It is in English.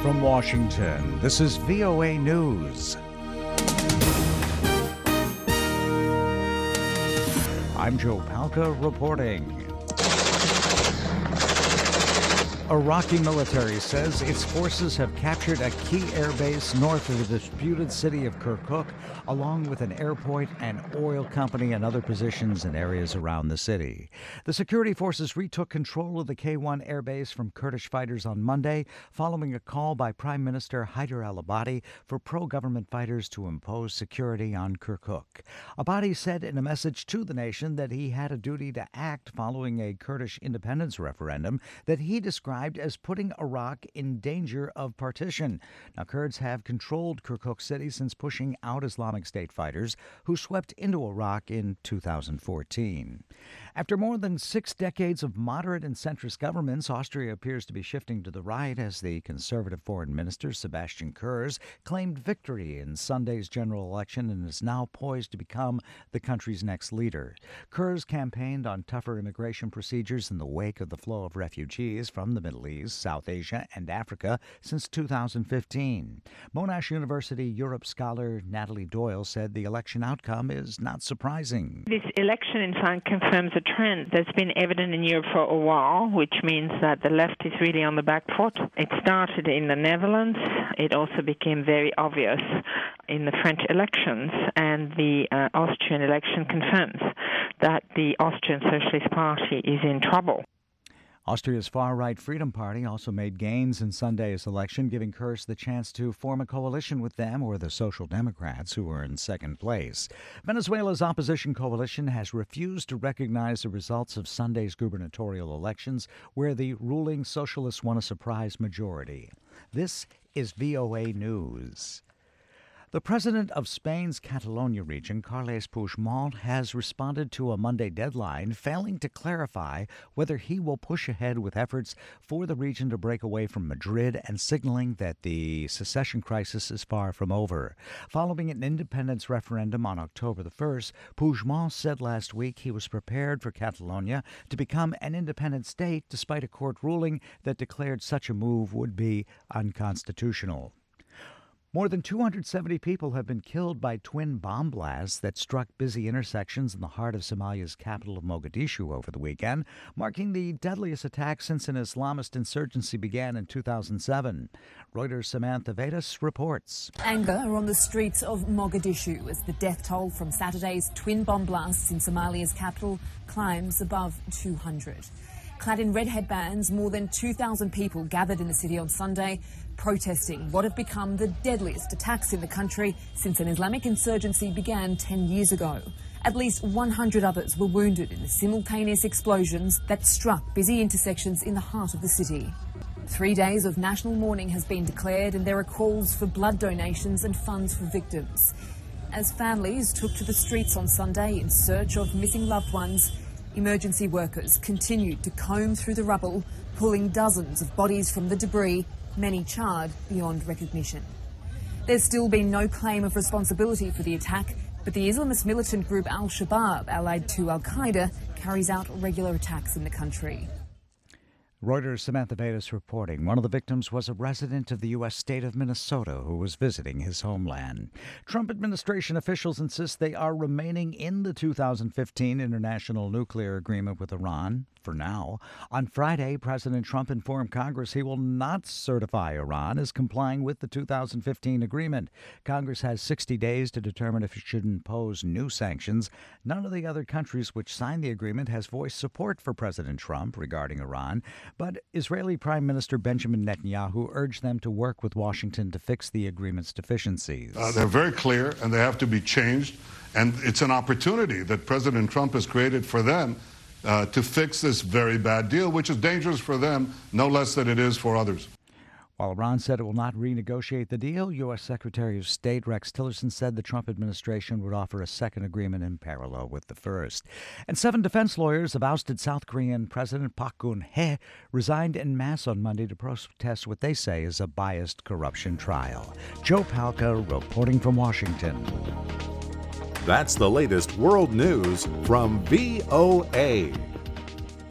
From Washington, this is VOA News. I'm Joe Palca reporting. Iraqi military says its forces have captured a key airbase north of the disputed city of Kirkuk, along with an airport, an oil company, and other positions in areas around the city. The security forces retook control of the K-1 airbase from Kurdish fighters on Monday, following a call by Prime Minister Haider al-Abadi for pro-government fighters to impose security on Kirkuk. Abadi said in a message to the nation that he had a duty to act following a Kurdish independence referendum that he described as putting Iraq in danger of partition. Now, Kurds have controlled Kirkuk city since pushing out Islamic State fighters who swept into Iraq in 2014. After more than 6 decades of moderate and centrist governments, Austria appears to be shifting to the right as the conservative foreign minister, Sebastian Kurz, claimed victory in Sunday's general election and is now poised to become the country's next leader. Kurz campaigned on tougher immigration procedures in the wake of the flow of refugees from the Middle East, South Asia, and Africa since 2015. Monash University Europe scholar Natalie Doyle said the election outcome is not surprising. This election, in fact, confirms a trend that's been evident in Europe for a while, which means that the left is really on the back foot. It started in the Netherlands. It also became very obvious in the French elections, and the Austrian election confirms that the Austrian Socialist Party is in trouble. Austria's far-right Freedom Party also made gains in Sunday's election, giving Kurz the chance to form a coalition with them or the Social Democrats, who are in second place. Venezuela's opposition coalition has refused to recognize the results of Sunday's gubernatorial elections, where the ruling socialists won a surprise majority. This is VOA News. The president of Spain's Catalonia region, Carles Puigdemont, has responded to a Monday deadline, failing to clarify whether he will push ahead with efforts for the region to break away from Madrid and signaling that the secession crisis is far from over. Following an independence referendum on October the 1st, Puigdemont said last week he was prepared for Catalonia to become an independent state despite a court ruling that declared such a move would be unconstitutional. More than 270 people have been killed by twin bomb blasts that struck busy intersections in the heart of Somalia's capital of Mogadishu over the weekend, marking the deadliest attack since an Islamist insurgency began in 2007. Reuters' Samantha Vedas reports. Anger on the streets of Mogadishu as the death toll from Saturday's twin bomb blasts in Somalia's capital climbs above 200. Clad in red headbands, more than 2,000 people gathered in the city on Sunday, protesting what have become the deadliest attacks in the country since an Islamic insurgency began 10 years ago. At least 100 others were wounded in the simultaneous explosions that struck busy intersections in the heart of the city. 3 days of national mourning has been declared, and there are calls for blood donations and funds for victims. As families took to the streets on Sunday in search of missing loved ones, emergency workers continued to comb through the rubble, pulling dozens of bodies from the debris, many charred beyond recognition. There's still been no claim of responsibility for the attack, but the Islamist militant group Al-Shabaab, allied to Al-Qaeda, carries out regular attacks in the country. Reuters' Samantha Vedas reporting. One of the victims was a resident of the U.S. state of Minnesota who was visiting his homeland. Trump administration officials insist they are remaining in the 2015 international nuclear agreement with Iran, for now. On Friday, President Trump informed Congress he will not certify Iran as complying with the 2015 agreement. Congress has 60 days to determine if it should impose new sanctions. None of the other countries which signed the agreement has voiced support for President Trump regarding Iran. But Israeli Prime Minister Benjamin Netanyahu urged them to work with Washington to fix the agreement's deficiencies. They're very clear, and they have to be changed. And it's an opportunity that President Trump has created for them to fix this very bad deal, which is dangerous for them, no less than it is for others. While Iran said it will not renegotiate the deal, U.S. Secretary of State Rex Tillerson said the Trump administration would offer a second agreement in parallel with the first. And 7 defense lawyers of ousted South Korean President Park Geun-hye resigned en masse on Monday to protest what they say is a biased corruption trial. Joe Palca reporting from Washington. That's the latest world news from VOA.